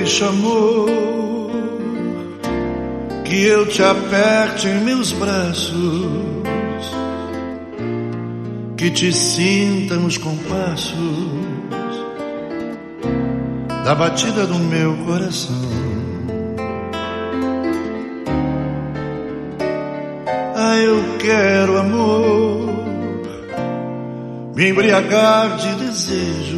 Deixa, amor, que eu te aperte em meus braços, que te sinta nos compassos da batida do meu coração. Ah, eu quero, amor, me embriagar de desejos,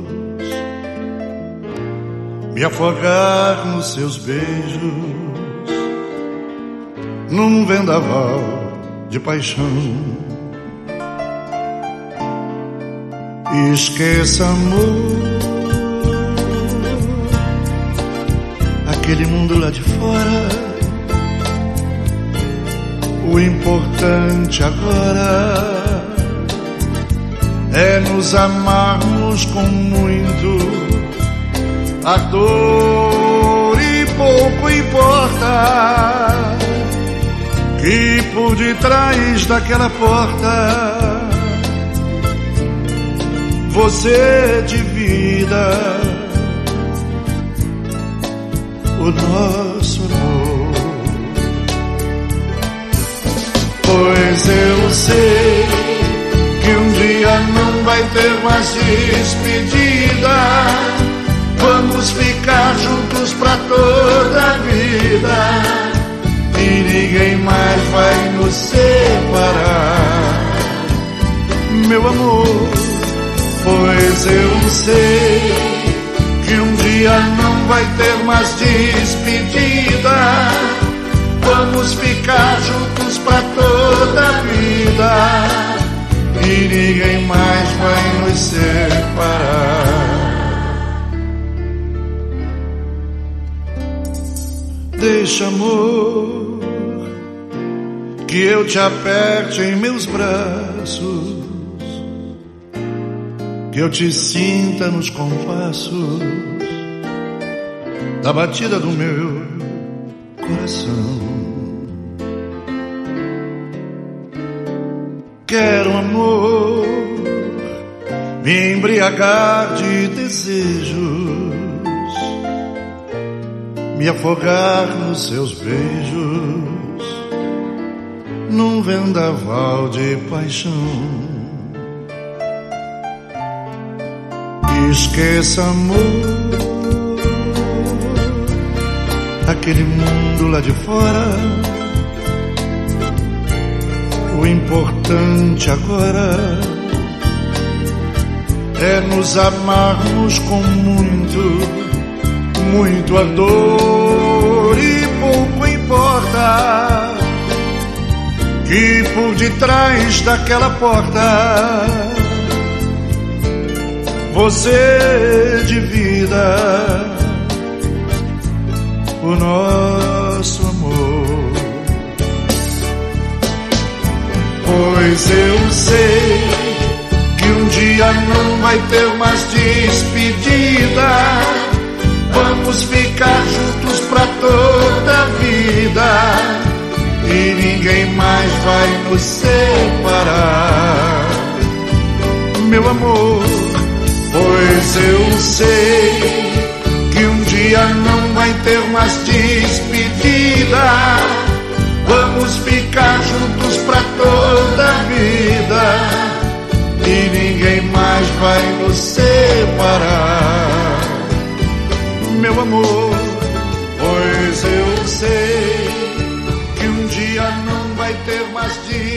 me afogar nos seus beijos, num vendaval de paixão. Esqueça, amor, aquele mundo lá de fora. O importante agora é nos amarmos com muito ardor, e pouco importa que por detrás daquela porta você divida o nosso amor. Pois eu sei que um dia não vai ter mais despedida. Vamos ficar juntos pra toda a vida e ninguém mais vai nos separar, meu amor. Pois eu sei que um dia não vai ter mais despedida. Vamos ficar juntos pra toda a vida e ninguém mais vai nos separar. Deixa, amor, que eu te aperte em meus braços, que eu te sinta nos compassos da batida do meu coração. Quero, amor, me embriagar de desejos, me afogar nos seus beijos, num vendaval de paixão. Esqueça, amor, aquele mundo lá de fora. O importante agora é nos amarmos com muito ardor, e pouco importa que por detrás daquela porta você divida o nosso amor. Pois eu sei que um dia não vai ter mais despedida. Vamos ficar juntos pra toda a vida e ninguém mais vai nos separar, meu amor. Pois eu sei que um dia não vai ter mais despedida. Vamos ficar juntos pra toda a vida e ninguém mais vai nos separar, meu amor. Pois eu sei que um dia não vai ter mais despedida.